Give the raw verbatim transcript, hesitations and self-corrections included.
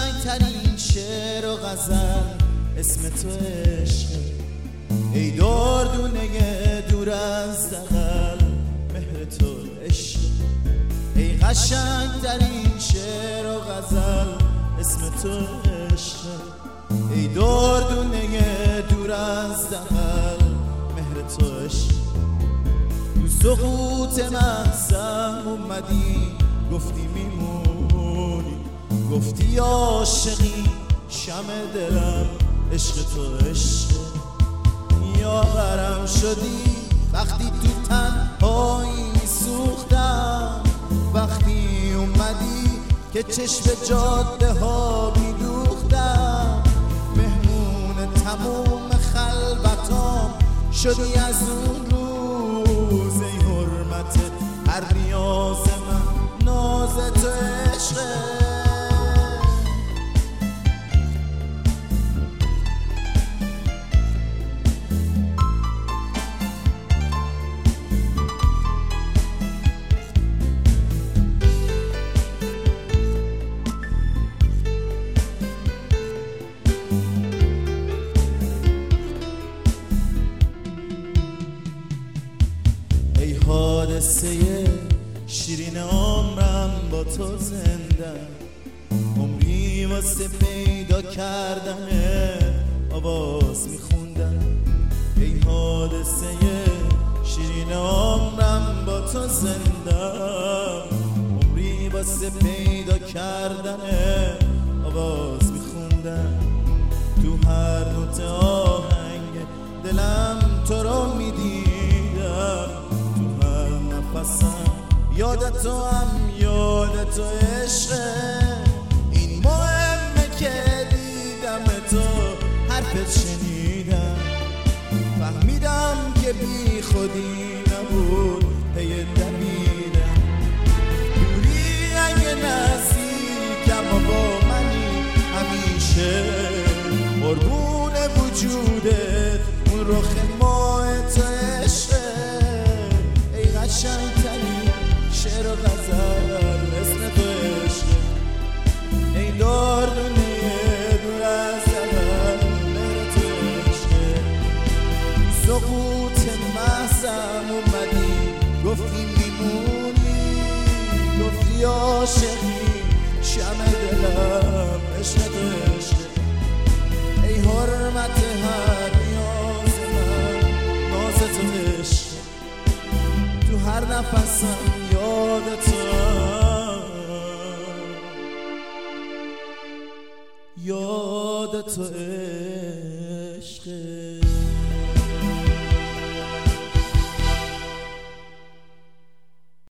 قشنگ ترین شعر و غزل اسم تو عشقه. ای دردونه دور از دغل مهر تو عشق. ای قشنگ ترین شعر و غزل اسم تو عشقه. ای دردونه دور از دغل مهر تو عشق. تو سقوط مغزم اومدی گفتی میمونی، گفتی عاشقی شمع دلم عشق تو عشقه. یاورم شدی وقتی تو تنهایی سوختم، وقتی اومدی که چشم جاده ها میدوختم. مهمون تموم خلوتام شدی از اون روز. ای حرمت هر نیاز من ناز تو عشقه. ای حادثه شیرین عمرم با تو زنده، عمری واسه پیدا کردن آواز میخوندم. ای حادثه شیرین عمرم با تو زنده، عمری واسه پیدا کردن آواز میخوندم. تو هر نوت آهنگ دلم تو رو میدیدم، یادت تو هم یادت تو عشقه. این مهمه که دیدم تو حرفت شنیدم، فهمیدم که بی خودی نبود پی دویدم. دوری اگه نزدیکم و با منی همیشه، قربون وجودت اون رخ ماه تو عشقه. ای قشنگ ترین شعر و غزل اسم تو عشقه. ای دردونه دور از دغل مهر تو عشقه. سقوط محضم اومدی گفتی میمونی، گفتی عاشقی شمع دلم عشق تو عشقه. ای حرمت هر نیاز من ناز تو عشقه. تو هر نفسم یاد تو، یاد تو عشقه.